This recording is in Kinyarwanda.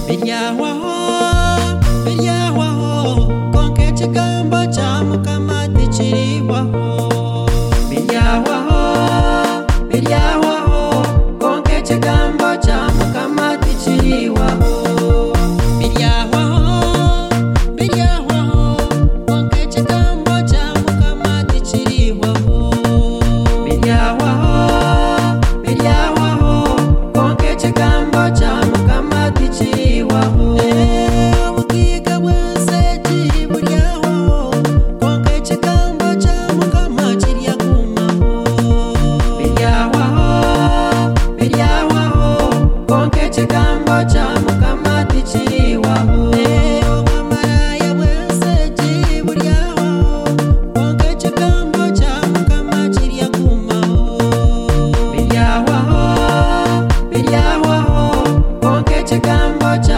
Biryawaho konka ekigambo kya Mukama tikiriwaho. Biryawaho konka ekigambo kya Mukama tikiriwaho. Biryawaho konka ekigambo kya Mukama tikiriwaho. Biryawaho konka ekigambo kya Mukama tikiriwaho. Obukiika bw'ensi buryawaho konka ekigambo kya Mukama kiryakuumaho. Biryawaho konka ekigambo kya Mukama tikiriwaho. Obwamalaaya bw'ensi buryawaho konka ekigambo kya Mukama kiryakuumaho. Biryawaho konka ekigambo kya